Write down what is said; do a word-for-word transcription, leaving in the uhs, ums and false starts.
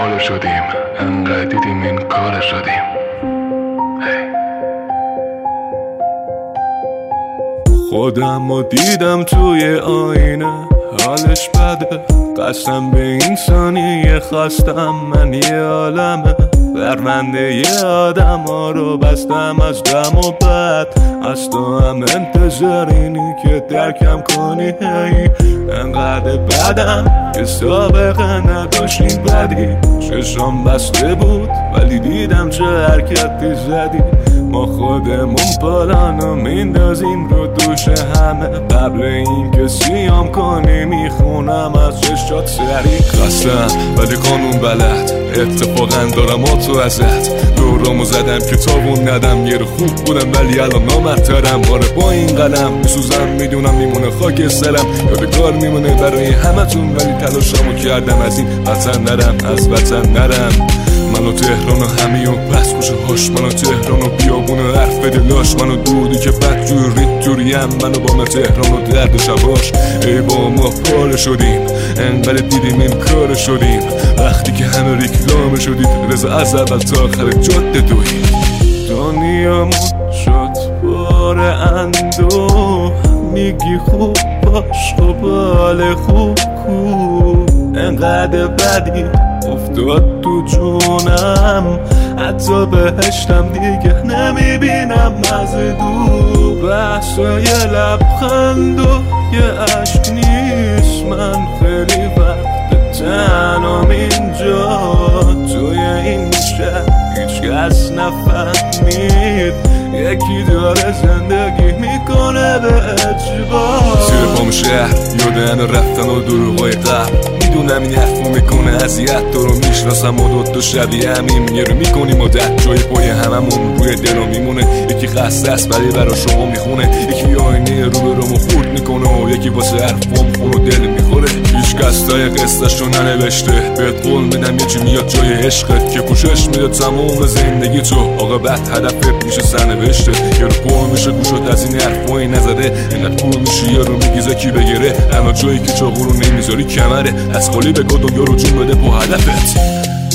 پاره شدیم، انقدر دیدیم این کار شدیم. خودم رو دیدم توی آینه، حالش بده، قسم به این ثانیه خواستم من یه عالمه. پرونده ی آدم ها رو بستم از دم و بد، از تو هم انتظار اینی که درکم کنی. هی انقدر بدم که سابقه نداشت این بدی، چشم بسته بود ولی دیدم چه حرکتی زدی. ما خودمون پلانو میندازیم رو دوش همه، قبل این که سیام کنی میخونم از چشات سری. خستم ولی قانون بلد، اتفاقا دارم آتو ازت. دورامو زدم که تاون ندم، یه رو خوب بودم ولی الان نامرترم. باره با این قلم میسوزم، میدونم میمونه خاک سرم، یادگار میمونه برای همتون، ولی تلاشمو کردم از این وطن نرم، از وطن نرم. منو تهران و همیو بس گوشه هاش، منو تهران و بیابون و حرف دلاش، منو دودی که بدجور ریت جوریم، منو با من تهران و درد شباش. ای با ما پاره شدیم، انقدر دیدیم این کار شدیم. وقتی که همه ریکلام شدید، رضا از اول تا آخر جاده دوید. دنیامون شد بار اندوه، میگی خوب باش خب حال خوب کو. انقدر بدی افتاد تو جونم، حتی بهشتم دیگه نمیبینم از دور. بحث یه لبخند و یه عشق نیست، من خیلی وقت تنام اینجا توی این شهر، هیچ کس نفهمید یکی داره زندگی میکنه به اجبار. زیر پام شهر یادن رفتن و دروغای قبل، میدونم این حرفو میکنه اذیت، تو رو میشناسم و دوتا شبیه همیم. یه رو میکنیم و ده جای پای هممون روی دلو میمونه. یکی خسته است ولی برا شما میخونه، یکی آینه رو به رومو خورد میکنه و یکی واسه حرفام خون و دل میخوره. هیچ کس تای قصدش رو ننوشته، بهت قول میدم یه چی میاد جای عشقت که پوشش میده تموم زندگی تو. عاقبت هدفت میشه سرنوشته، یه رو پر میشه گوشت از این حرفایی نزده. اینقدر پول میشه یه رو میگیزه کی بگیره، اما جایی که چاقو رو نمیذاری کمره. از خالی بگو دنیا رو جون بده با هدفت.